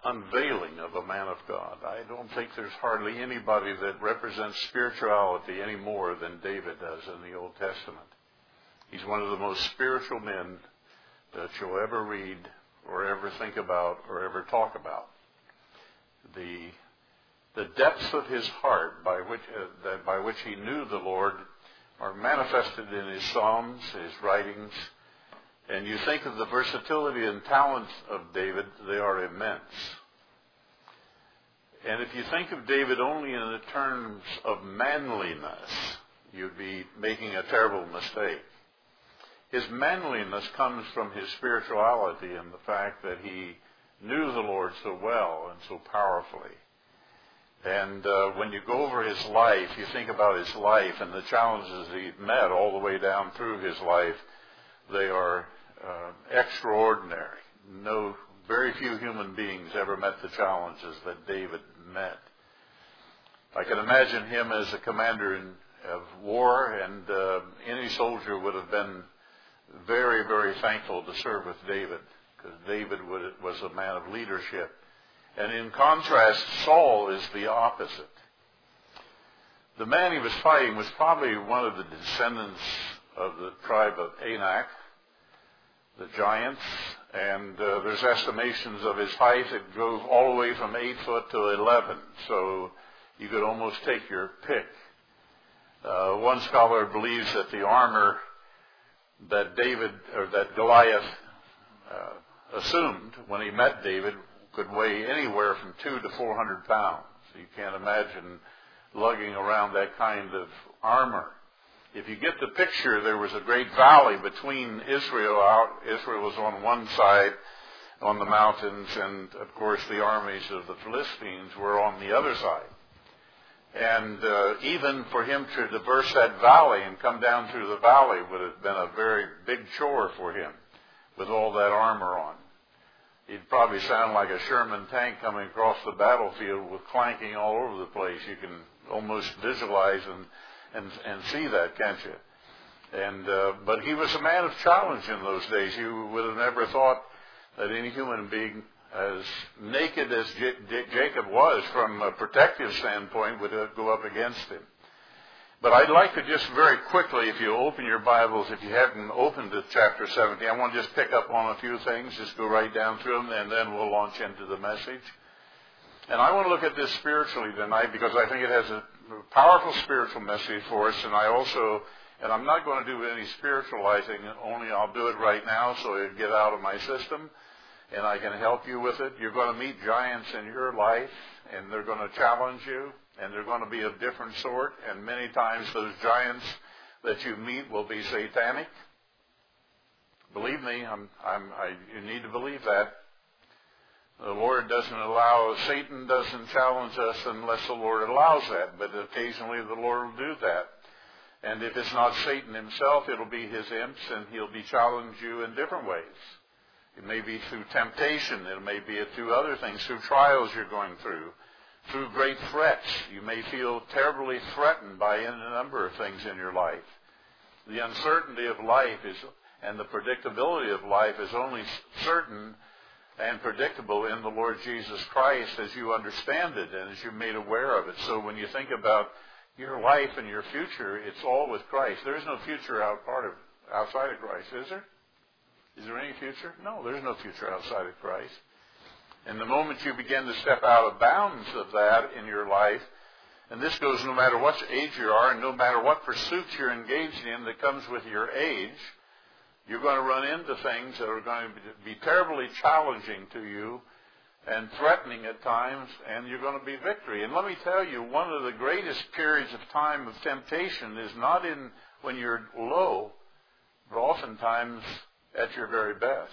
unveiling of a man of God. I don't think there's hardly anybody that represents spirituality any more than David does in the Old Testament. He's one of the most spiritual men that you'll ever read or ever think about or ever talk about. The depths of his heart by which he knew the Lord are manifested in his psalms, his writings. And you think of the versatility and talents of David, they are immense. And if you think of David only in the terms of manliness, you'd be making a terrible mistake. His manliness comes from his spirituality and the fact that he knew the Lord so well and so powerfully. And when you go over his life, you think about his life and the challenges he met all the way down through his life, they are extraordinary. Very few human beings ever met the challenges that David met. I can imagine him as a commander of war, and any soldier would have been very, very thankful to serve with David, because David was a man of leadership. And in contrast, Saul is the opposite. The man he was fighting was probably one of the descendants of the tribe of Anak, the giants, and there's estimations of his height. It goes all the way from 8 foot to 11, so you could almost take your pick. One scholar believes that the armor that Goliath assumed when he met David could weigh anywhere from 200 to 400 pounds. You can't imagine lugging around that kind of armor. If you get the picture, there was a great valley between Israel. Israel was on one side on the mountains, and of course the armies of the Philistines were on the other side. And even for him to traverse that valley and come down through the valley would have been a very big chore for him with all that armor on. He'd probably sound like a Sherman tank coming across the battlefield with clanking all over the place. You can almost visualize and see that, can't you? And but he was a man of challenge in those days. You would have never thought that any human being, as naked as Jacob was from a protective standpoint, would go up against him. But I'd like to just very quickly, if you open your Bibles, if you haven't opened to chapter 17, I want to just pick up on a few things, just go right down through them, and then we'll launch into the message. And I want to look at this spiritually tonight because I think it has a powerful spiritual message for us, and I'm not going to do any spiritualizing, only I'll do it right now so it'll get out of my system, and I can help you with it. You're going to meet giants in your life, and they're going to challenge you, and they're going to be of different sort, and many times those giants that you meet will be satanic. Believe me, you need to believe that. The Lord Satan doesn't challenge us unless the Lord allows that, but occasionally the Lord will do that. And if it's not Satan himself, it'll be his imps, and he'll be challenging you in different ways. It may be through temptation, it may be through other things, through trials you're going through great threats. You may feel terribly threatened by any number of things in your life. The uncertainty of life and the predictability of life is only certain and predictable in the Lord Jesus Christ as you understand it and as you're made aware of it. So when you think about your life and your future, it's all with Christ. There is no future outside of Christ, is there? Is there any future? No, there's no future outside of Christ. And the moment you begin to step out of bounds of that in your life, and this goes no matter what age you are and no matter what pursuits you're engaged in that comes with your age, you're going to run into things that are going to be terribly challenging to you and threatening at times, and you're going to be victory. And let me tell you, one of the greatest periods of time of temptation is not in when you're low, but oftentimes at your very best.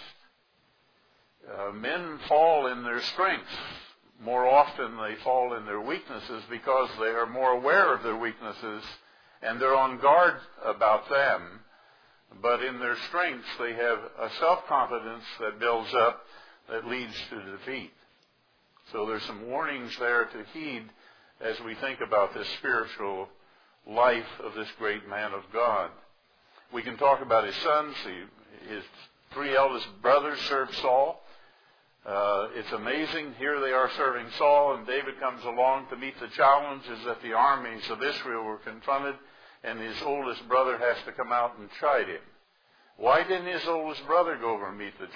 Men fall in their strengths. More often they fall in their weaknesses because they are more aware of their weaknesses and they're on guard about them. But in their strengths they have a self-confidence that builds up that leads to defeat. So there's some warnings there to heed as we think about this spiritual life of this great man of God. We can talk about his sons. His three eldest brothers served Saul. It's amazing. Here they are serving Saul, and David comes along to meet the challenges that the armies of Israel were confronted, and his oldest brother has to come out and chide him. Why didn't his oldest brother go over and meet the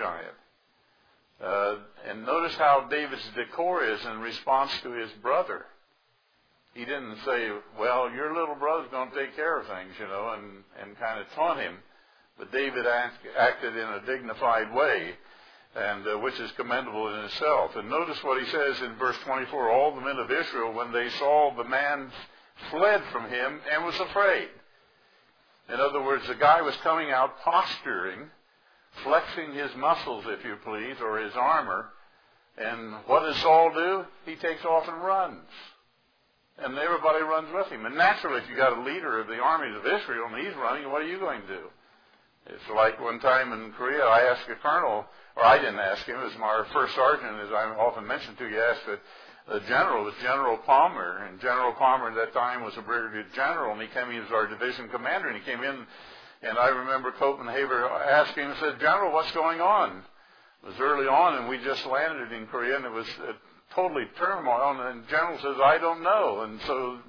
giant? And notice how David's decor is in response to his brother. He didn't say, well, your little brother's going to take care of things, and kind of taunt him. But David acted in a dignified way, and which is commendable in itself. And notice what he says in verse 24. All the men of Israel, when they saw the man, fled from him and was afraid. In other words, the guy was coming out posturing, flexing his muscles, if you please, or his armor. And what does Saul do? He takes off and runs. And everybody runs with him. And naturally, if you got a leader of the armies of Israel and he's running, what are you going to do? It's like one time in Korea, I asked a colonel, or I didn't ask him, it was my first sergeant, as I often mentioned to you, asked the general, it was General Palmer. And General Palmer at that time was a brigadier general, and he came in as our division commander, and he came in, and I remember Copenhagen asking him and said, General, what's going on? It was early on, and we just landed in Korea, and it was totally turmoil, and the general says, I don't know. And so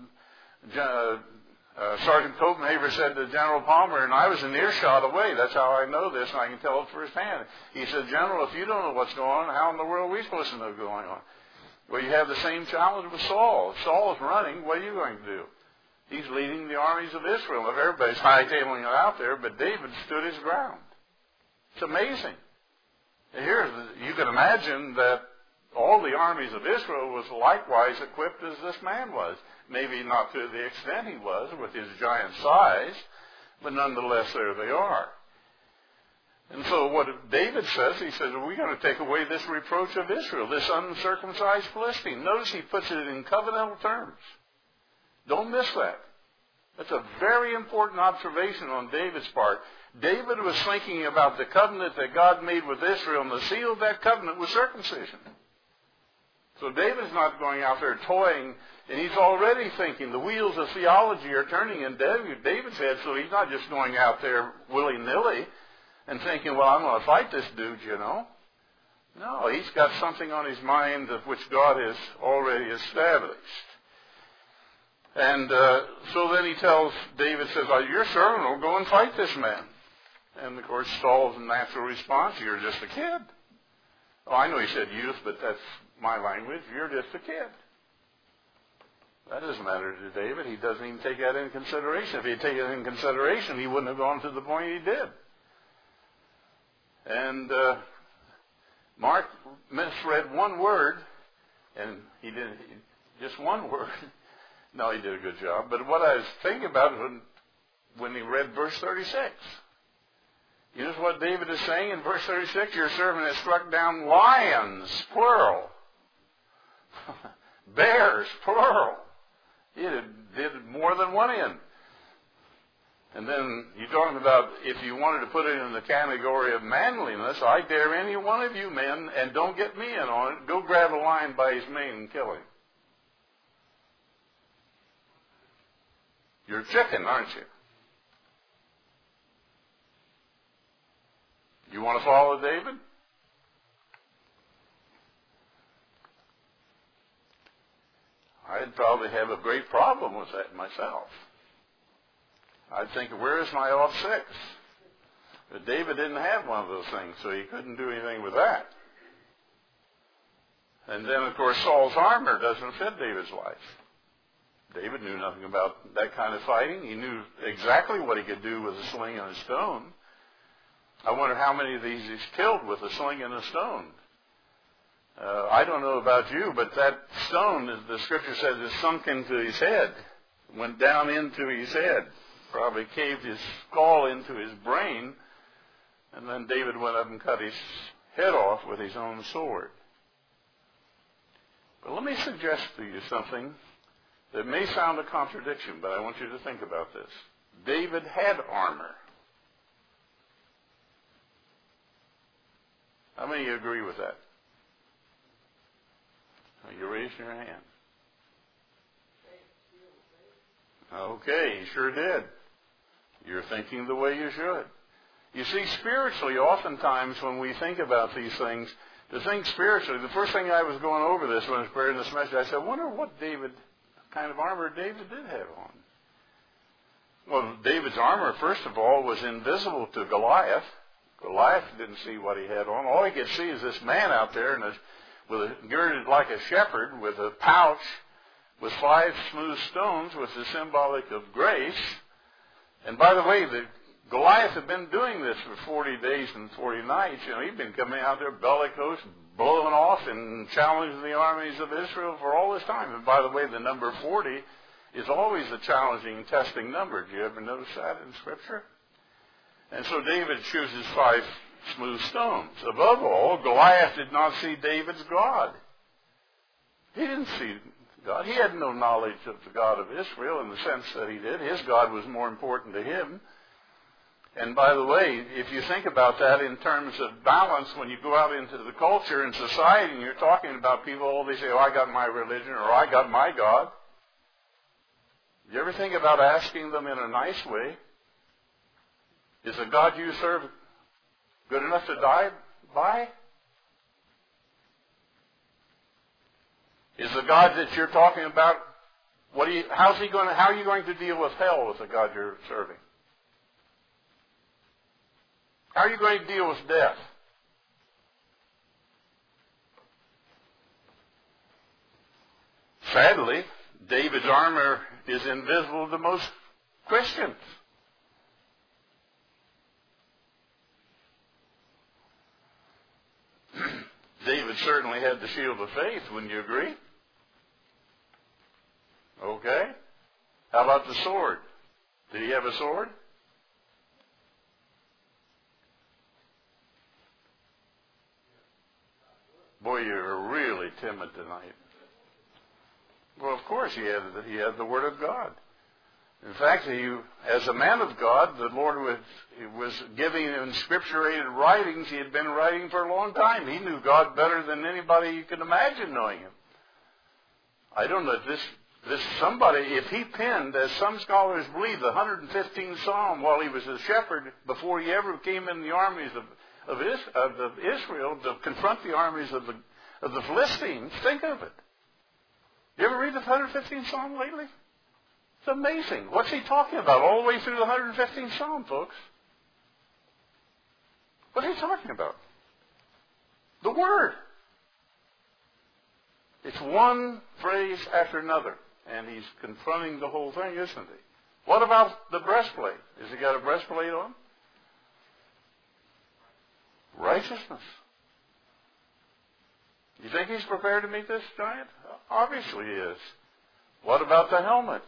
Sergeant Copenhagen said to General Palmer, and I was an earshot away, that's how I know this, and I can tell it firsthand. He said, General, if you don't know what's going on, how in the world are we supposed to know what's going on? Well, you have the same challenge with Saul. If Saul is running, what are you going to do? He's leading the armies of Israel. If everybody's hightailing it out there, but David stood his ground. It's amazing. Here, you can imagine that all the armies of Israel was likewise equipped as this man was. Maybe not to the extent he was with his giant size, but nonetheless there they are. And so what David says, he says, we're going to take away this reproach of Israel, this uncircumcised Philistine. Notice he puts it in covenantal terms. Don't miss that. That's a very important observation on David's part. David was thinking about the covenant that God made with Israel, and the seal of that covenant was circumcision. So David's not going out there toying, and he's already thinking the wheels of theology are turning in David's head, so he's not just going out there willy-nilly and thinking, well, I'm going to fight this dude, No, he's got something on his mind of which God has already established. And so then he tells David, says, your servant will go and fight this man. And, of course, Saul's natural response, you're just a kid. Oh, I know he said youth, but that's my language. You're just a kid. That doesn't matter to David. He doesn't even take that into consideration. If he had taken it into consideration, he wouldn't have gone to the point he did. And Mark misread one word, and he did just one word. No, he did a good job. But what I was thinking about when he read verse 36. You know what David is saying in verse 36? Your servant has struck down lions, plural. Bears, plural. He did more than one end. And then you're talking about if you wanted to put it in the category of manliness, I dare any one of you men, and don't get me in on it, go grab a lion by his mane and kill him. You're a chicken, aren't you? You want to follow David? I'd probably have a great problem with that myself. I'd think, where is my off six? But David didn't have one of those things, so he couldn't do anything with that. And then, of course, Saul's armor doesn't fit David's life. David knew nothing about that kind of fighting. He knew exactly what he could do with a sling and a stone. I wonder how many of these he's killed with a sling and a stone. I don't know about you, but that stone, as the scripture says, is sunk into his head, went down into his head, probably caved his skull into his brain, and then David went up and cut his head off with his own sword. But let me suggest to you something that may sound a contradiction, but I want you to think about this. David had armor. How many of you agree with that? You raise your hand. Okay, you sure did. You're thinking the way you should. You see, spiritually, oftentimes when we think about these things, To think spiritually, the first thing I was going over this when I was preparing this message, I said, I wonder what kind of armor David did have on. Well, David's armor, first of all, was invisible to Goliath. Goliath didn't see what he had on. All he could see is this man out there girded like a shepherd with a pouch with 5 smooth stones, which is symbolic of grace. And by the way, Goliath had been doing this for 40 days and 40 nights. He'd been coming out there bellicose, blowing off and challenging the armies of Israel for all this time. And by the way, the number 40 is always a challenging and testing number. Do you ever notice that in Scripture? And so David chooses 5 smooth stones. Above all, Goliath did not see David's God. He didn't see God. He had no knowledge of the God of Israel in the sense that he did. His God was more important to him. And by the way, if you think about that in terms of balance, when you go out into the culture and society and you're talking about people, they say, oh, I got my religion or I got my God. You ever think about asking them in a nice way, is the God you serve good enough to die by? Is the God that you're talking about, how are you going to deal with hell with the God you're serving? How are you going to deal with death? Sadly, David's armor is invisible to most Christians. David certainly had the shield of faith, wouldn't you agree? Okay. How about the sword? Did he have a sword? Boy, you're really timid tonight. Well, of course he had the Word of God. In fact, as a man of God, the Lord was giving him scripturated writings. He had been writing for a long time. He knew God better than anybody you can imagine knowing him. I don't know if somebody, if he penned, as some scholars believe, the 115th Psalm while he was a shepherd before he ever came in the armies of Israel to confront the armies of the Philistines, think of it. You ever read the 115th Psalm lately? It's amazing. What's he talking about all the way through the 115th Psalm, folks? What are you talking about? The Word. It's one phrase after another. And he's confronting the whole thing, isn't he? What about the breastplate? Has he got a breastplate on? Righteousness. You think he's prepared to meet this giant? Obviously he is. What about the helmet?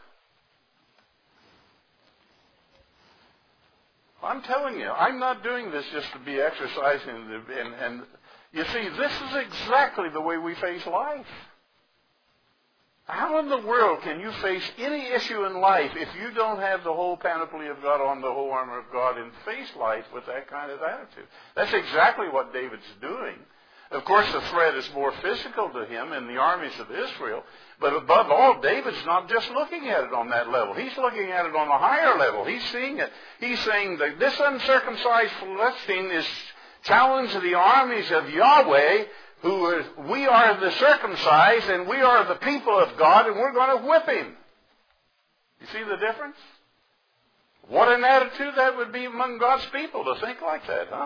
I'm telling you, I'm not doing this just to be exercising. And you see, this is exactly the way we face life. How in the world can you face any issue in life if you don't have the whole panoply of God on, the whole armor of God, and face life with that kind of attitude? That's exactly what David's doing. Of course, the threat is more physical to him in the armies of Israel. But above all, David's not just looking at it on that level. He's looking at it on a higher level. He's seeing it. He's saying that this uncircumcised Philistine is challenging the armies of Yahweh, we are the circumcised, and we are the people of God, and we're going to whip him. You see the difference? What an attitude that would be among God's people to think like that, huh?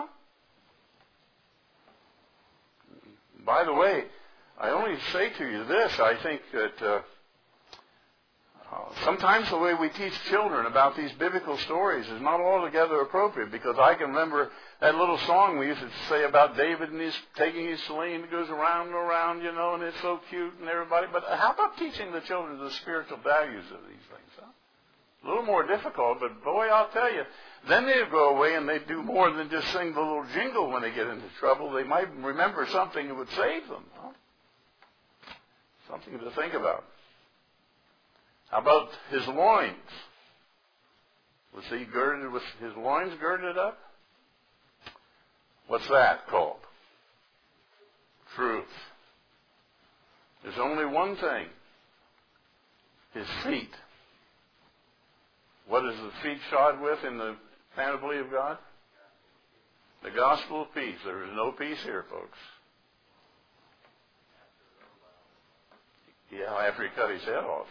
By the way, I only say to you this, I think that sometimes the way we teach children about these biblical stories is not altogether appropriate, because I can remember that little song we used to say about David and he's taking his sling and goes around and around, and it's so cute and everybody. But how about teaching the children the spiritual values of these things, huh? A little more difficult, but boy, I'll tell you, then they'd go away and they'd do more than just sing the little jingle when they get into trouble. They might remember something that would save them. Huh? Something to think about. How about his loins? Was he girded with his loins girded up? What's that called? Truth. There's only one thing. His feet. What is the feet shod with in the panoply of God? The gospel of peace. There is no peace here, folks. Yeah, after he cut his head off.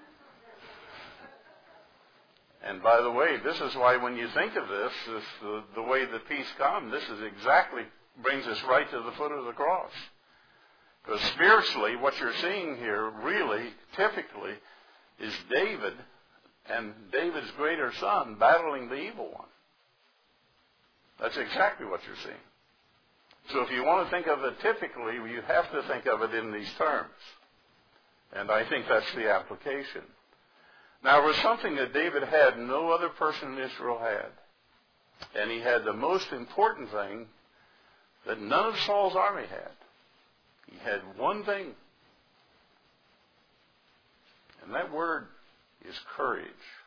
And by the way, this is why when you think of this the way the peace comes, this is exactly, brings us right to the foot of the cross. Because spiritually, what you're seeing here really, typically, is David and David's greater son battling the evil one. That's exactly what you're seeing. So if you want to think of it typically, you have to think of it in these terms. And I think that's the application. Now, there was something that David had no other person in Israel had. And he had the most important thing that none of Saul's army had. He had one thing. And that word is courage.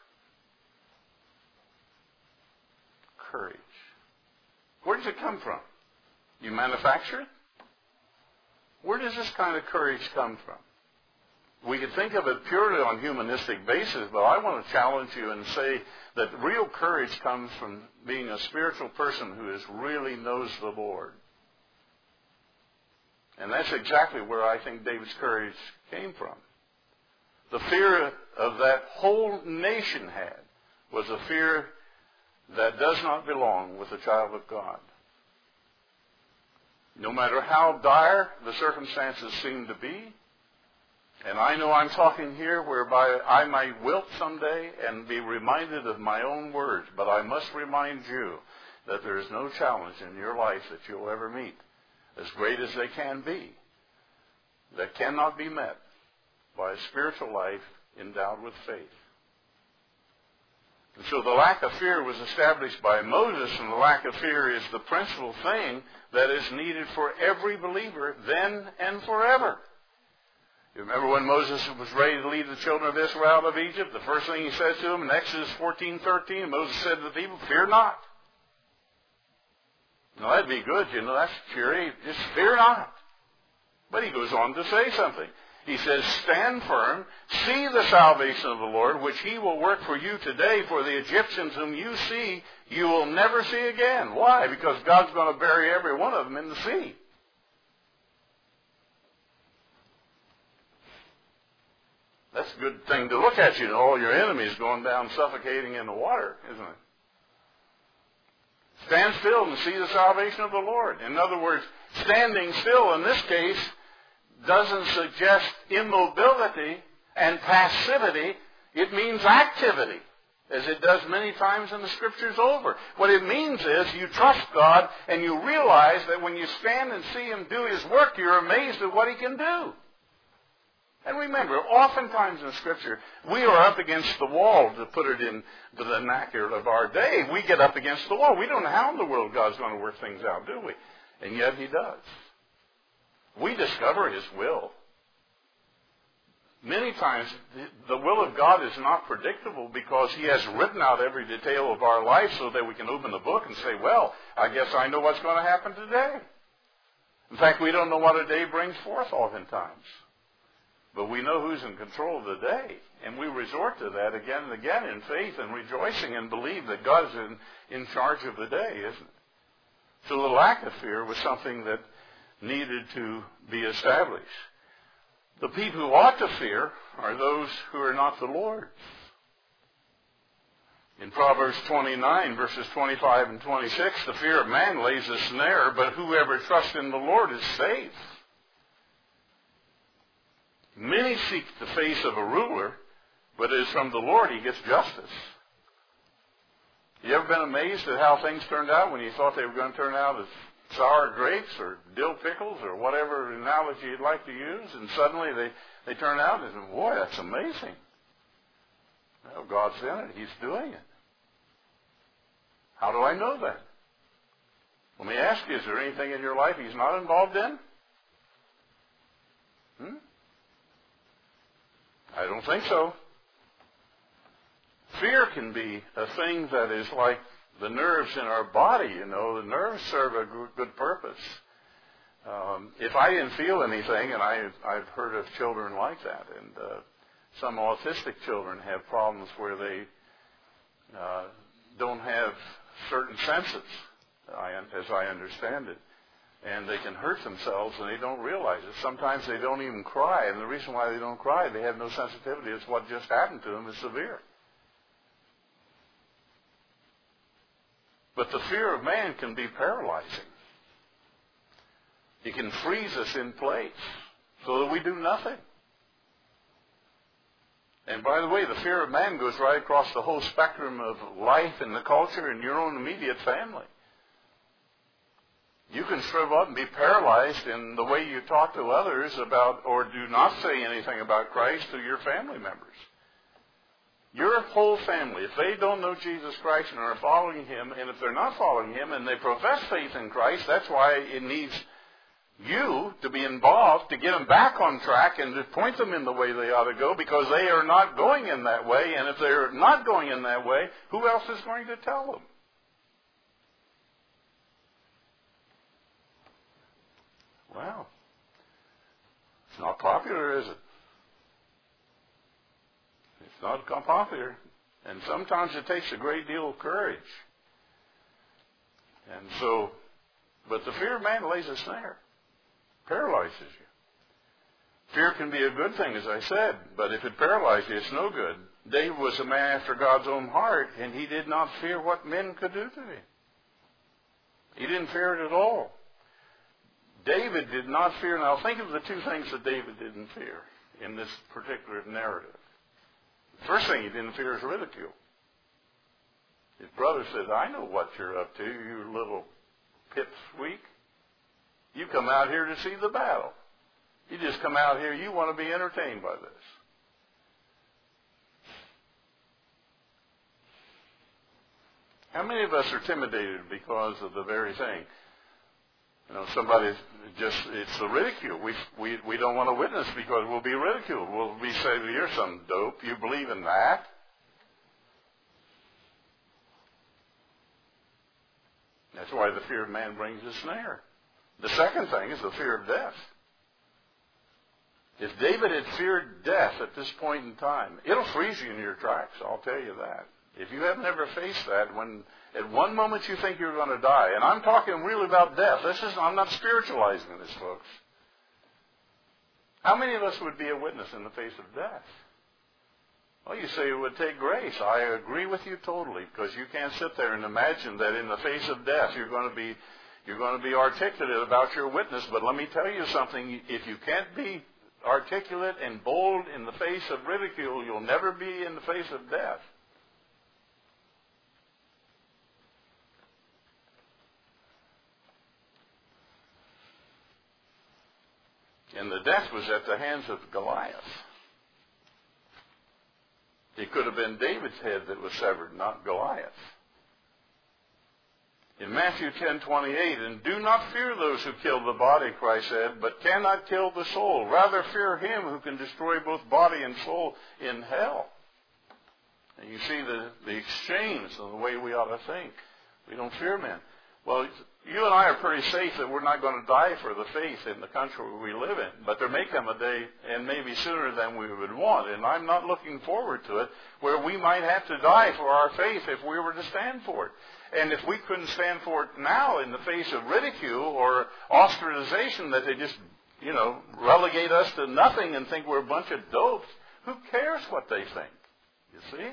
Courage. Where does it come from? You manufacture it? Where does this kind of courage come from? We could think of it purely on humanistic basis, but I want to challenge you and say that real courage comes from being a spiritual person who really knows the Lord. And that's exactly where I think David's courage came from. The fear of that whole nation had was a fear that does not belong with a child of God. No matter how dire the circumstances seem to be, and I know I'm talking here whereby I might wilt someday and be reminded of my own words, but I must remind you that there is no challenge in your life that you'll ever meet, as great as they can be, that cannot be met by a spiritual life endowed with faith. And so the lack of fear was established by Moses, and the lack of fear is the principal thing that is needed for every believer then and forever. You remember when Moses was ready to lead the children of Israel out of Egypt, the first thing he says to them in Exodus 14:13, Moses said to the people, "Fear not." Now that'd be good, that's cheery. Just fear not. But he goes on to say something. He says, "Stand firm, see the salvation of the Lord, which he will work for you today, for the Egyptians whom you see, you will never see again." Why? Because God's going to bury every one of them in the sea. That's a good thing to look at, all your enemies going down suffocating in the water, isn't it? Stand still and see the salvation of the Lord. In other words, standing still in this case doesn't suggest immobility and passivity. It means activity, as it does many times in the Scriptures over. What it means is you trust God and you realize that when you stand and see Him do His work, you're amazed at what He can do. And remember, oftentimes in Scripture, we are up against the wall, to put it in the vernacular of our day. We get up against the wall. We don't know how in the world God's going to work things out, do we? And yet He does. We discover His will. Many times, the will of God is not predictable because He has written out every detail of our life so that we can open the book and say, well, I guess I know what's going to happen today. In fact, we don't know what a day brings forth oftentimes. But we know who's in control of the day. And we resort to that again and again in faith and rejoicing and believe that God's in charge of the day, isn't it? So the lack of fear was something that needed to be established. The people who ought to fear are those who are not the Lord's. In Proverbs 29, verses 25 and 26, the fear of man lays a snare, but whoever trusts in the Lord is safe. Many seek the face of a ruler, but it is from the Lord he gets justice. You ever been amazed at how things turned out when you thought they were going to turn out as sour grapes or dill pickles or whatever analogy you'd like to use, and suddenly they turn out and say, boy, that's amazing. Well, God's in it. He's doing it. How do I know that? Let me ask you, is there anything in your life He's not involved in? I don't think so. Fear can be a thing that is like the nerves in our body, The nerves serve a good purpose. If I didn't feel anything, and I've heard of children like that, and some autistic children have problems where they don't have certain senses, as I understand it. And they can hurt themselves and they don't realize it. Sometimes they don't even cry. And the reason why they don't cry, they have no sensitivity. It's what just happened to them is severe. But the fear of man can be paralyzing. It can freeze us in place so that we do nothing. And by the way, the fear of man goes right across the whole spectrum of life and the culture and your own immediate family. You can shrivel up and be paralyzed in the way you talk to others about or do not say anything about Christ to your family members. Your whole family, if they don't know Jesus Christ and are following Him, and if they're not following Him and they profess faith in Christ, that's why it needs you to be involved to get them back on track and to point them in the way they ought to go, because they are not going in that way. And if they're not going in that way, who else is going to tell them? Well, it's not popular, is it? It's not popular. And sometimes it takes a great deal of courage. And so, but the fear of man lays a snare. Paralyzes you. Fear can be a good thing, as I said, but if it paralyzes you, it's no good. David was a man after God's own heart, and he did not fear what men could do to him. He didn't fear it at all. David did not fear. Now think of the two things that David didn't fear in this particular narrative. The first thing he didn't fear is ridicule. His brother said, I know what you're up to, you little pipsqueak. You come out here to see the battle. You just come out here, you want to be entertained by this. How many of us are intimidated because of the very thing? You know, somebody just, it's the ridicule. We don't want to witness because we'll be ridiculed. We'll be said, you're some dope. You believe in that? That's why the fear of man brings a snare. The second thing is the fear of death. If David had feared death at this point in time, it'll freeze you in your tracks, I'll tell you that. If you have never faced that, when at one moment you think you're going to die, and I'm talking really about death. I'm not spiritualizing this, folks. How many of us would be a witness in the face of death? Well, you say it would take grace. I agree with you totally, because you can't sit there and imagine that in the face of death you're going to be articulate about your witness. But let me tell you something. If you can't be articulate and bold in the face of ridicule, you'll never be in the face of death. And the death was at the hands of Goliath. It could have been David's head that was severed, not Goliath. In Matthew 10:28, and do not fear those who kill the body, Christ said, but cannot kill the soul. Rather fear him who can destroy both body and soul in hell. And you see the exchange of the way we ought to think. We don't fear men. Well, you and I are pretty safe that we're not going to die for the faith in the country we live in. But there may come a day, and maybe sooner than we would want, and I'm not looking forward to it, where we might have to die for our faith if we were to stand for it. And if we couldn't stand for it now in the face of ridicule or ostracization, that they just, relegate us to nothing and think we're a bunch of dopes, who cares what they think? You see?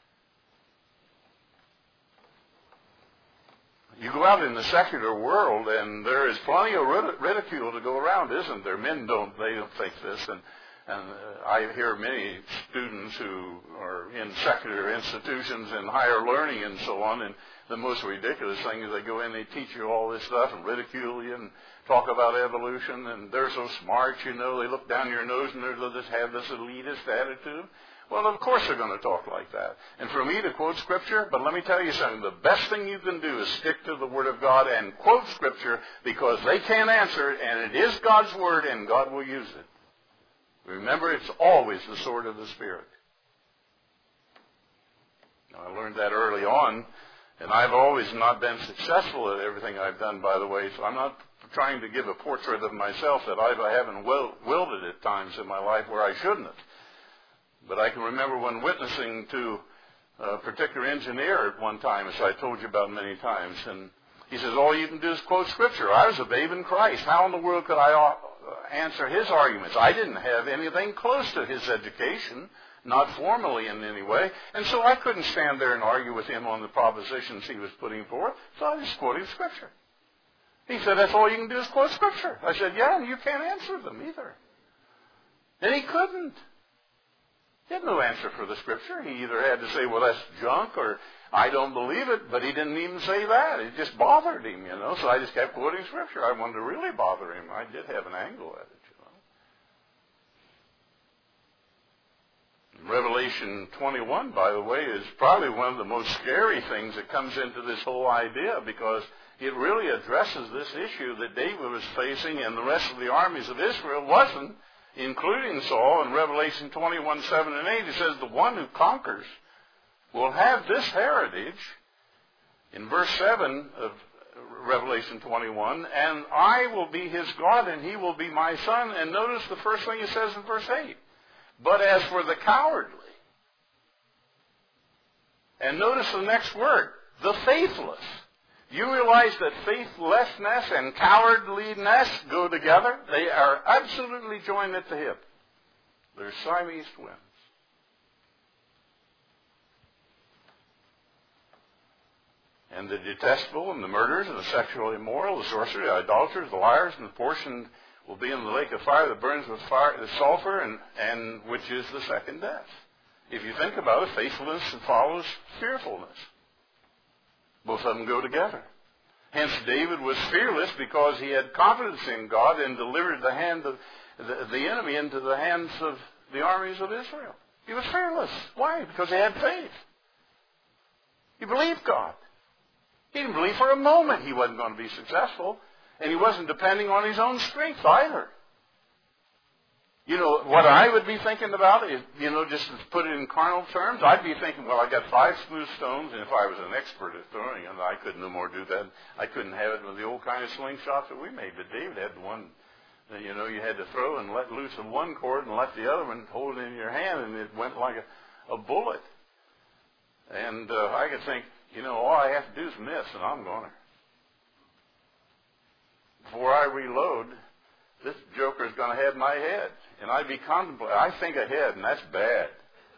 You go out in the secular world, and there is plenty of ridicule to go around, isn't there? Men don't think this, and I hear many students who are in secular institutions and higher learning and so on, and the most ridiculous thing is they go in, they teach you all this stuff and ridicule you and talk about evolution, and they're so smart, they look down your nose and they just have this elitist attitude. Well, of course they're going to talk like that. And for me to quote Scripture, but let me tell you something, the best thing you can do is stick to the Word of God and quote Scripture, because they can't answer it, and it is God's Word, and God will use it. Remember, it's always the sword of the Spirit. Now, I learned that early on, and I've always not been successful at everything I've done, by the way, so I'm not trying to give a portrait of myself that I haven't wielded at times in my life where I shouldn't have. But I can remember when witnessing to a particular engineer at one time, as I told you about many times, and He says, all you can do is quote Scripture. I was a babe in Christ. How in the world could I answer his arguments? I didn't have anything close to his education, not formally in any way, and so I couldn't stand there and argue with him on the propositions he was putting forth, so I just quoted Scripture. He said, that's all you can do is quote Scripture. I said, yeah, and you can't answer them either. And he couldn't. He had no answer for the Scripture. He either had to say, well, that's junk, or I don't believe it, but he didn't even say that. It just bothered him, so I just kept quoting Scripture. I wanted to really bother him. I did have an angle at it, Revelation 21, by the way, is probably one of the most scary things that comes into this whole idea, because it really addresses this issue that David was facing and the rest of the armies of Israel wasn't, including Saul. In Revelation 21, 7 and 8, it says, the one who conquers will have this heritage, in verse 7 of Revelation 21, and I will be his God and he will be my son. And notice the first thing it says in verse 8. But as for the cowardly, and notice the next word, the faithless. You realize that faithlessness and cowardliness go together? They are absolutely joined at the hip. They're Siamese twins. And the detestable and the murderers and the sexually immoral, the sorcerers, the idolaters, the liars, and the portion will be in the lake of fire that burns with fire, the sulfur, and which is the second death. If you think about it, faithfulness follows fearfulness. Both of them go together. Hence, David was fearless because he had confidence in God and delivered the hand of the enemy into the hands of the armies of Israel. He was fearless. Why? Because he had faith. He believed God. He didn't believe for a moment he wasn't going to be successful. And he wasn't depending on his own strength either. What I would be thinking about is, just to put it in carnal terms, I'd be thinking, well, I got 5 smooth stones, and if I was an expert at throwing them, I could no more do that. I couldn't have it with the old kind of slingshots that we made. But David had the one that, you had to throw and let loose of one cord and let the other one hold it in your hand, and it went like a bullet. And I could think, all I have to do is miss, and I'm going to. Before I reload, this joker's going to have my head. And I'd be contemplating. I think ahead, and that's bad.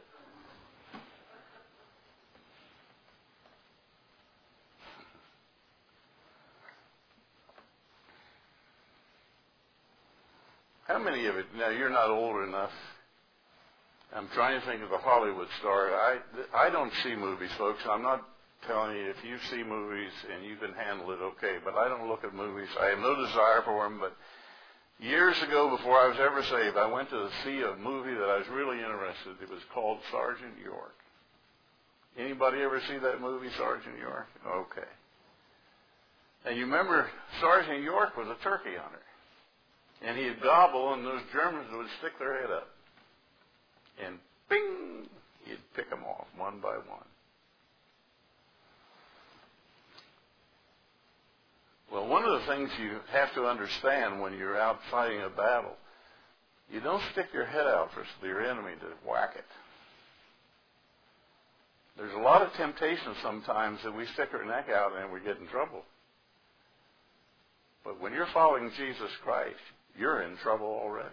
How many of it, now you're not old enough. I'm trying to think of a Hollywood star. I don't see movies, folks. I'm not telling you, if you see movies and you can handle it, okay. But I don't look at movies. I have no desire for them. But years ago, before I was ever saved, I went to see a movie that I was really interested in. It was called Sergeant York. Anybody ever see that movie, Sergeant York? Okay. And you remember Sergeant York was a turkey hunter. And he'd gobble, and those Germans would stick their head up. And bing, he'd pick them off one by one. Well, one of the things you have to understand when you're out fighting a battle, you don't stick your head out for your enemy to whack it. There's a lot of temptation sometimes that we stick our neck out and we get in trouble. But when you're following Jesus Christ, you're in trouble already.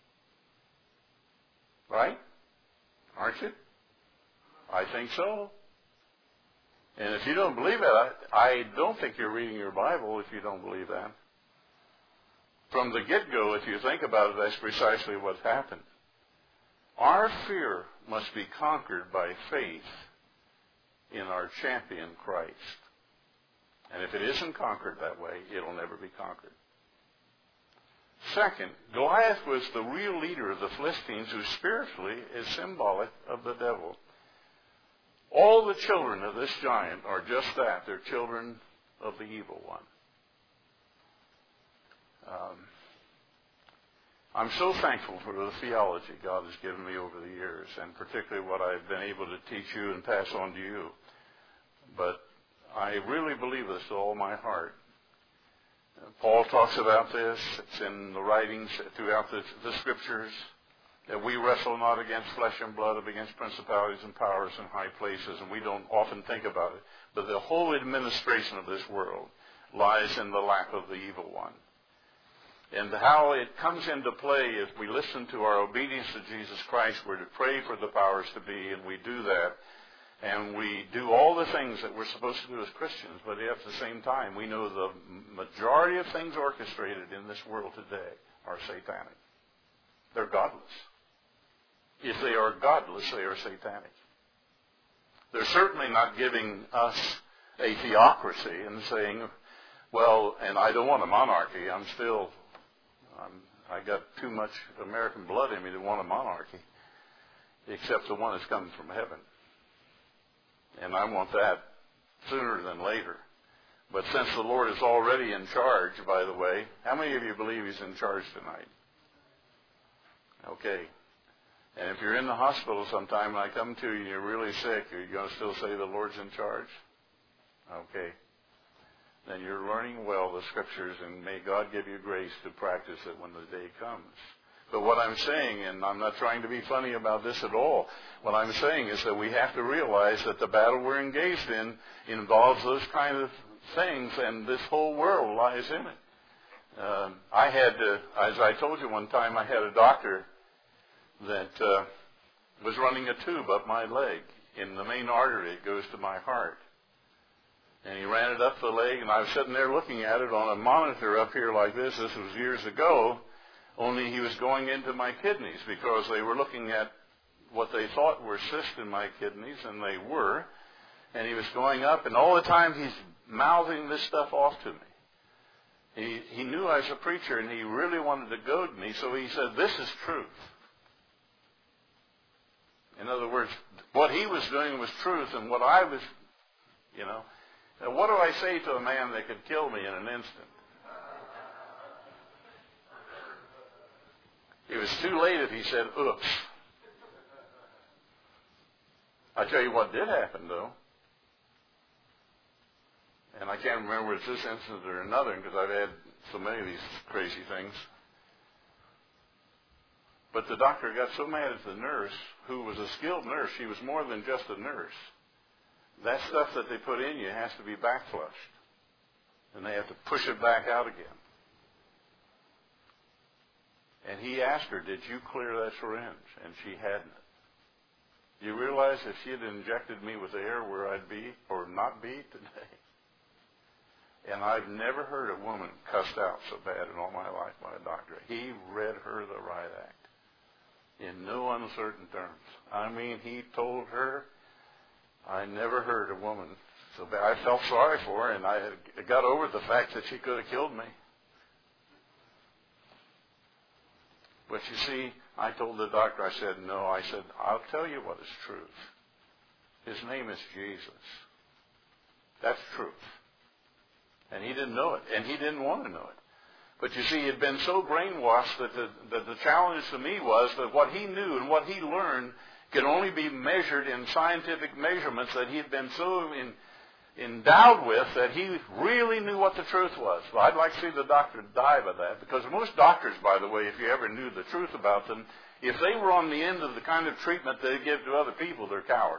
Right? Aren't you? I think so. And if you don't believe it, I don't think you're reading your Bible if you don't believe that. From the get-go, if you think about it, that's precisely what's happened. Our fear must be conquered by faith in our champion Christ. And if it isn't conquered that way, it'll never be conquered. Second, Goliath was the real leader of the Philistines, who spiritually is symbolic of the devil. All the children of this giant are just that. They're children of the evil one. I'm so thankful for the theology God has given me over the years, and particularly what I've been able to teach you and pass on to you. But I really believe this with all my heart. Paul talks about this. It's in the writings throughout the Scriptures, that we wrestle not against flesh and blood, but against principalities and powers in high places, and we don't often think about it. But the whole administration of this world, lies in the lap of the evil one. And how it comes into play if we listen to our obedience to Jesus Christ, we're to pray for the powers to be, and we do that. And we do all the things that we're supposed to do as Christians, but at the same time, we know the majority of things orchestrated in this world today are satanic. They're godless. If they are godless, they are satanic. They're certainly not giving us a theocracy and saying, well, and I don't want a monarchy. I got too much American blood in me to want a monarchy, except the one that's coming from heaven. And I want that sooner than later. But since the Lord is already in charge, by the way, how many of you believe He's in charge tonight? Okay. And if you're in the hospital sometime and I come to you and you're really sick, are you going to still say the Lord's in charge? Okay. Then you're learning well the Scriptures, and may God give you grace to practice it when the day comes. But what I'm saying, and I'm not trying to be funny about this at all, what I'm saying is that we have to realize that the battle we're engaged in involves those kind of things, and this whole world lies in it. As I told you one time, I had a doctor that was running a tube up my leg in the main artery that goes to my heart. And he ran it up the leg, and I was sitting there looking at it on a monitor up here like this. This was years ago, only he was going into my kidneys because they were looking at what they thought were cysts in my kidneys, and they were. And he was going up, and all the time he's mouthing this stuff off to me. He knew I was a preacher, and he really wanted to goad me, so he said, "This is truth." In other words, what he was doing was truth, and what I was, Now, what do I say to a man that could kill me in an instant? It was too late if he said, "Oops." I tell you what did happen, though. And I can't remember if it's this incident or another because I've had so many of these crazy things. But the doctor got so mad at the nurse, who was a skilled nurse. She was more than just a nurse. That stuff that they put in you has to be backflushed. And they have to push it back out again. And he asked her, "Did you clear that syringe?" And she hadn't. Do you realize if she had injected me with air where I'd be or not be today? And I've never heard a woman cussed out so bad in all my life by a doctor. He read her the riot act in no uncertain terms. I mean, he told her, I never heard a woman so bad. I felt sorry for her, and I got over the fact that she could have killed me. But you see, I told the doctor, I said, "No." I said, "I'll tell you what is truth. His name is Jesus. That's truth." And he didn't know it, and he didn't want to know it. But you see, he had been so brainwashed that the challenge to me was that what he knew and what he learned could only be measured in scientific measurements that he had been so endowed with that he really knew what the truth was. Well, I'd like to see the doctor die by that, because most doctors, by the way, if you ever knew the truth about them, if they were on the end of the kind of treatment they give to other people, they're cowards.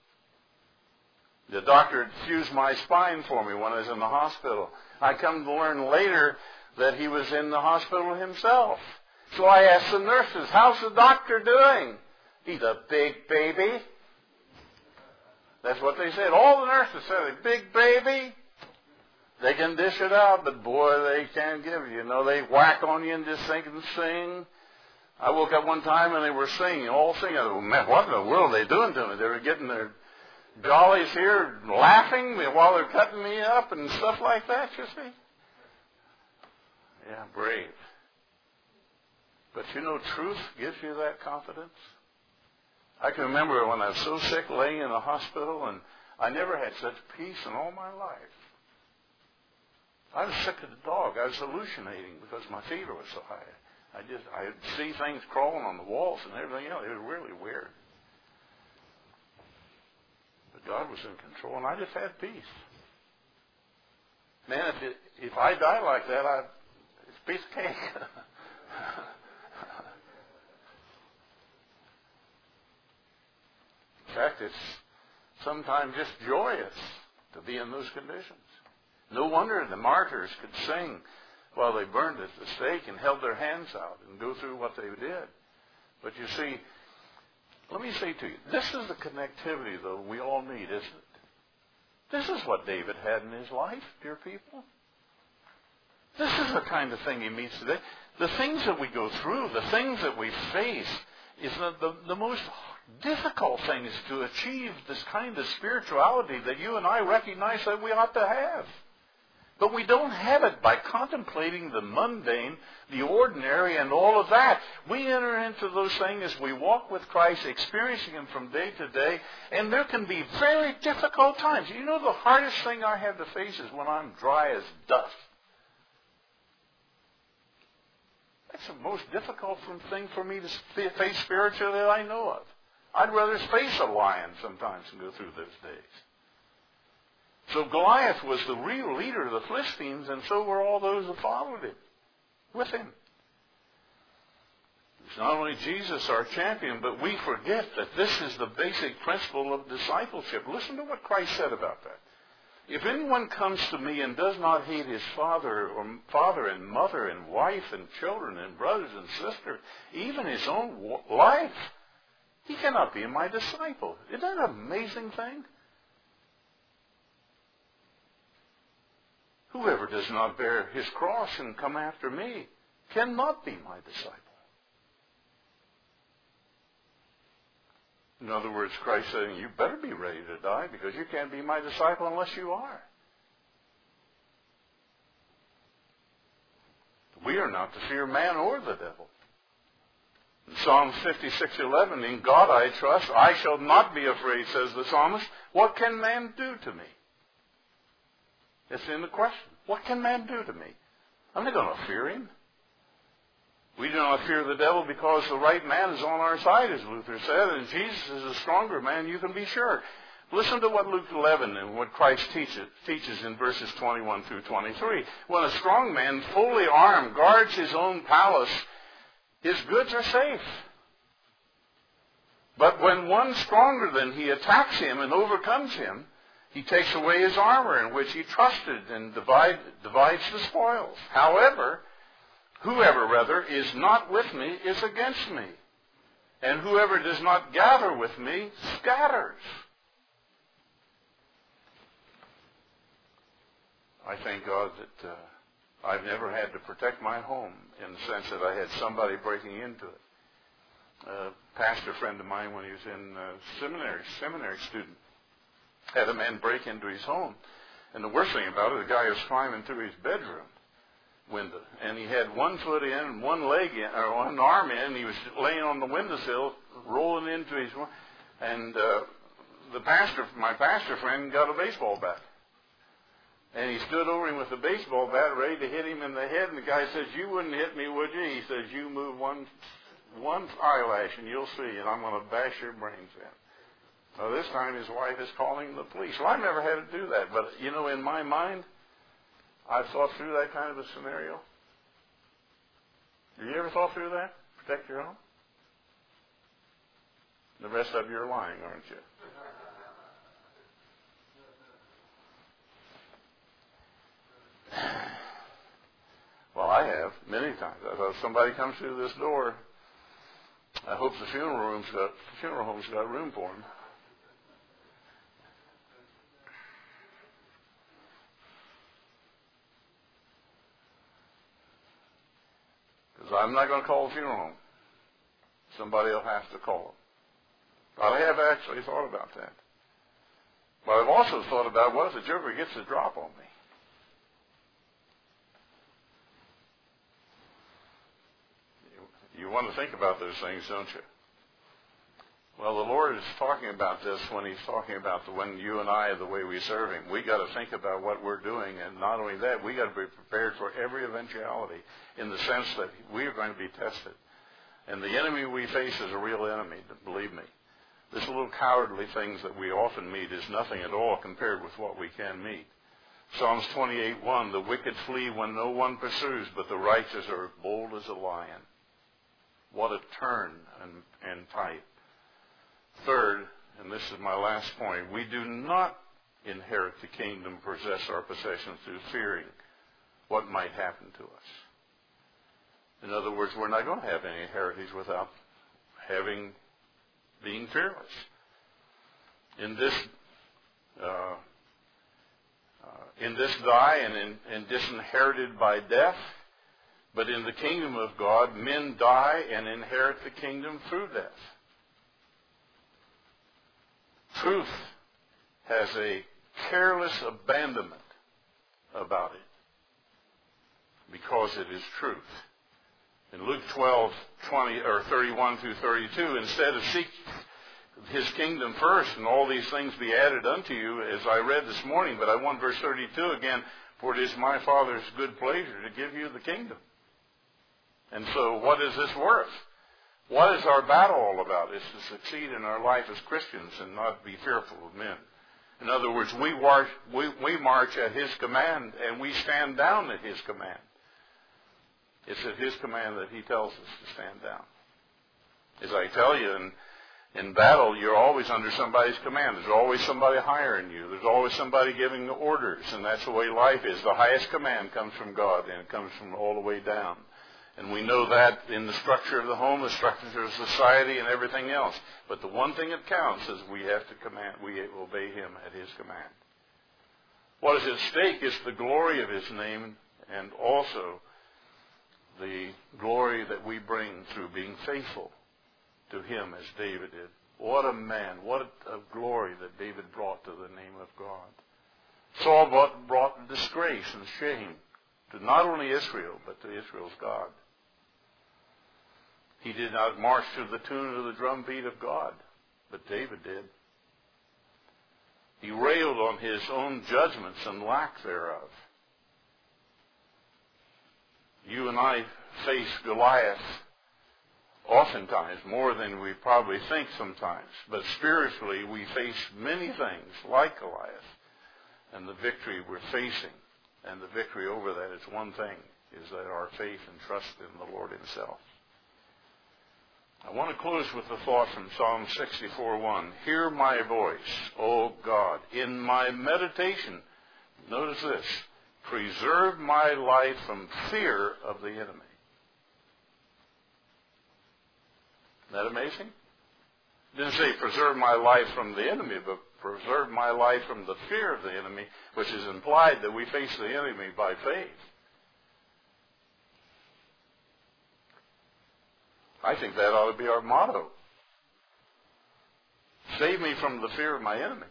The doctor had fused my spine for me when I was in the hospital. I come to learn later that he was in the hospital himself. So I asked the nurses, "How's the doctor doing?" "He's a big baby." That's what they said. All the nurses said, "A big baby." They can dish it out, but boy, they can't give you. They whack on you and just think and sing. I woke up one time and they were singing, all singing. I thought, "Man, what in the world are they doing to me?" They were getting their jollies here, laughing while they're cutting me up and stuff like that, you see. Yeah, brave. But truth gives you that confidence. I can remember when I was so sick laying in the hospital, and I never had such peace in all my life. I was sick as a dog. I was hallucinating because my fever was so high. I'd see things crawling on the walls and everything else. It was really weird. But God was in control, and I just had peace. Man, if I die like that, it's a piece of cake. In fact, it's sometimes just joyous to be in those conditions. No wonder the martyrs could sing while they burned at the stake and held their hands out and go through what they did. But you see, let me say to you, this is the connectivity, though, we all need, isn't it? This is what David had in his life, dear people. This is the kind of thing he meets today. The things that we go through, the things that we face, is the most difficult things to achieve this kind of spirituality that you and I recognize that we ought to have. But we don't have it by contemplating the mundane, the ordinary, and all of that. We enter into those things as we walk with Christ, experiencing Him from day to day, and there can be very difficult times. You know, the hardest thing I have to face is when I'm dry as dust. That's the most difficult thing for me to face spiritually that I know of. I'd rather face a lion sometimes than go through those days. So Goliath was the real leader of the Philistines, and so were all those who followed him, with him. It's not only Jesus our champion, but we forget that this is the basic principle of discipleship. Listen to what Christ said about that. If anyone comes to me and does not hate his father and mother and wife and children and brothers and sisters, even his own life, he cannot be my disciple. Isn't that an amazing thing? Whoever does not bear his cross and come after me cannot be my disciple. In other words, Christ saying, you better be ready to die because you can't be my disciple unless you are. We are not to fear man or the devil. In Psalm 56:11, in God I trust, I shall not be afraid, says the psalmist. What can man do to me? It's in the question. What can man do to me? I'm not going to fear him. We do not fear the devil because the right man is on our side, as Luther said, and Jesus is a stronger man, you can be sure. Listen to what Luke 11 and what Christ teaches in verses 21 through 23. When a strong man, fully armed, guards his own palace, his goods are safe. But when one stronger than he attacks him and overcomes him, he takes away his armor in which he trusted and divides the spoils. Whoever is not with me is against me. And whoever does not gather with me scatters. I thank God that I've never had to protect my home in the sense that I had somebody breaking into it. A pastor friend of mine, when he was in seminary student, had a man break into his home. And the worst thing about it, the guy was climbing through his bedroom window. And he had one foot in and one leg in, or one arm in, and he was laying on the windowsill, rolling into his... And my pastor friend got a baseball bat. And he stood over him with a baseball bat, ready to hit him in the head. And the guy says, you wouldn't hit me, would you? He says, you move one eyelash and you'll see, and I'm going to bash your brains in. Well, this time his wife is calling the police. Well, I've never had to do that. But, you know, in my mind, I've thought through that kind of a scenario. Have you ever thought through that? Protect your own? The rest of you are lying, aren't you? Well, I have, many times. I thought, if somebody comes through this door, I hope the funeral home's got room for him. Because I'm not going to call the funeral home. Somebody will have to call them. But I have actually thought about that. But I've also thought about, what if the joker gets a drop on me? You want to think about those things, don't you? Well, the Lord is talking about this when He's talking about when you and I, the way we serve Him. We got to think about what we're doing, and not only that, we got to be prepared for every eventuality in the sense that we are going to be tested. And the enemy we face is a real enemy, believe me. This little cowardly things that we often meet is nothing at all compared with what we can meet. Psalms 28:1, the wicked flee when no one pursues, but the righteous are bold as a lion. What a turn and type. Third, and this is my last point, we do not inherit the kingdom, possess our possessions through fearing what might happen to us. In other words, we're not going to have any heritage without being fearless. In this die and disinherited by death, but in the kingdom of God, men die and inherit the kingdom through death. Truth has a careless abandonment about it because it is truth. In Luke 12:31 through 32, instead of seek his kingdom first and all these things be added unto you, as I read this morning, but I want verse 32 again, for it is my Father's good pleasure to give you the kingdom. And so what is this worth? What is our battle all about? It's to succeed in our life as Christians and not be fearful of men. In other words, we march at his command and we stand down at his command. It's at his command that he tells us to stand down. As I tell you, in battle, you're always under somebody's command. There's always somebody higher than you. There's always somebody giving the orders, and that's the way life is. The highest command comes from God, and it comes from all the way down. And we know that in the structure of the home, the structure of society, and everything else. But the one thing that counts is we have to obey him at his command. What is at stake is the glory of his name and also the glory that we bring through being faithful to him as David did. What a man, what a glory that David brought to the name of God. Saul brought disgrace and shame to not only Israel, but to Israel's God. He did not march to the tune of the drumbeat of God, but David did. He railed on his own judgments and lack thereof. You and I face Goliath oftentimes, more than we probably think sometimes. But spiritually, we face many things like Goliath. And the victory we're facing, and the victory over that is one thing, is that our faith and trust in the Lord himself. I want to close with a thought from Psalm 64:1. Hear my voice, O God, in my meditation. Notice this. Preserve my life from fear of the enemy. Isn't that amazing? It didn't say preserve my life from the enemy, but preserve my life from the fear of the enemy, which is implied that we face the enemy by faith. I think that ought to be our motto. Save me from the fear of my enemy.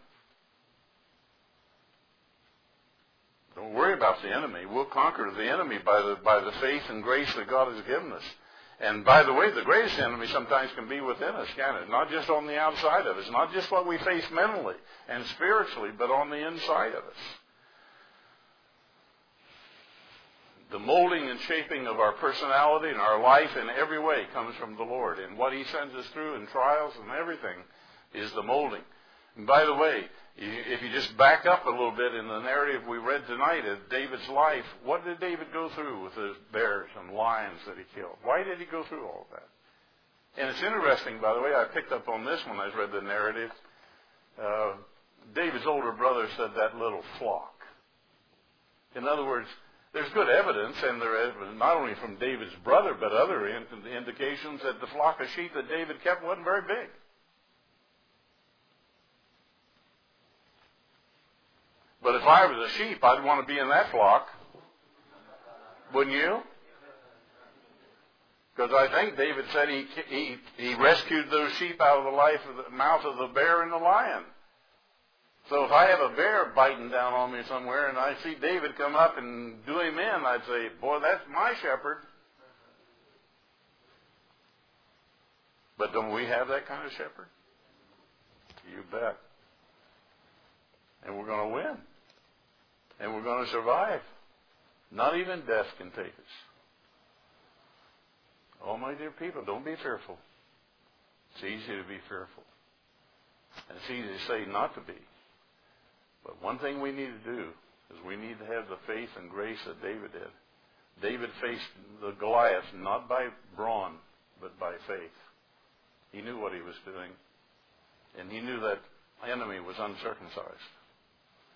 Don't worry about the enemy. We'll conquer the enemy by the faith and grace that God has given us. And by the way, the greatest enemy sometimes can be within us, can it? Not just on the outside of us. Not just what we face mentally and spiritually, but on the inside of us. The molding and shaping of our personality and our life in every way comes from the Lord. And what he sends us through in trials and everything is the molding. And by the way, if you just back up a little bit in the narrative we read tonight of David's life, what did David go through with the bears and lions that he killed? Why did he go through all of that? And it's interesting, by the way, I picked up on this when I read the narrative. David's older brother said that little flock. In other words, there's good evidence, and there is not only from David's brother, but other indications that the flock of sheep that David kept wasn't very big. But if I was a sheep, I'd want to be in that flock. Wouldn't you? Because I think David said he rescued those sheep out of the mouth of the bear and the lion. So if I have a bear biting down on me somewhere and I see David come up and do him in, I'd say, boy, that's my shepherd. But don't we have that kind of shepherd? You bet. And we're going to win. And we're going to survive. Not even death can take us. Oh, my dear people, don't be fearful. It's easy to be fearful. And it's easy to say not to be. But one thing we need to do is we need to have the faith and grace that David did. David faced the Goliath not by brawn, but by faith. He knew what he was doing. And he knew that enemy was uncircumcised.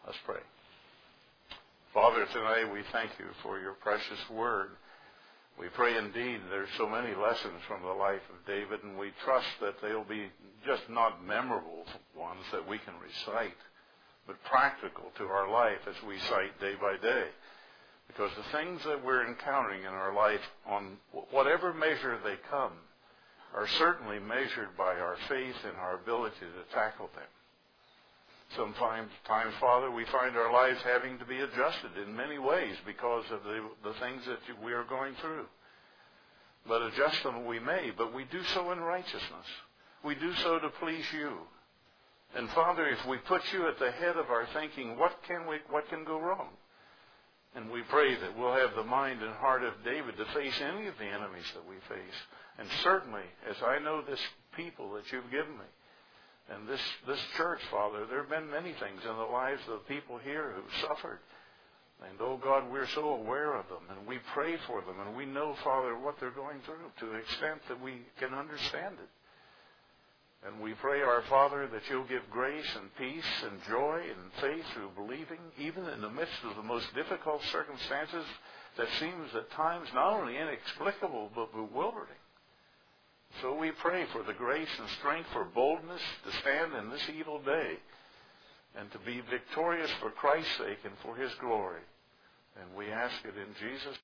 Let's pray. Father, tonight we thank you for your precious word. We pray indeed there's so many lessons from the life of David, and we trust that they'll be just not memorable ones that we can recite, but practical to our life as we cite day by day. Because the things that we're encountering in our life, on whatever measure they come, are certainly measured by our faith and our ability to tackle them. Sometimes, Father, we find our lives having to be adjusted in many ways because of the things that we are going through. But adjust them we may, but we do so in righteousness. We do so to please you. And Father, if we put you at the head of our thinking, what can go wrong? And we pray that we'll have the mind and heart of David to face any of the enemies that we face. And certainly, as I know this people that you've given me, and this church, Father, there have been many things in the lives of the people here who've suffered. And, oh God, we're so aware of them, and we pray for them, and we know, Father, what they're going through to the extent that we can understand it. And we pray, our Father, that you'll give grace and peace and joy and faith through believing, even in the midst of the most difficult circumstances that seems at times not only inexplicable but bewildering. So we pray for the grace and strength for boldness to stand in this evil day and to be victorious for Christ's sake and for his glory. And we ask it in Jesus'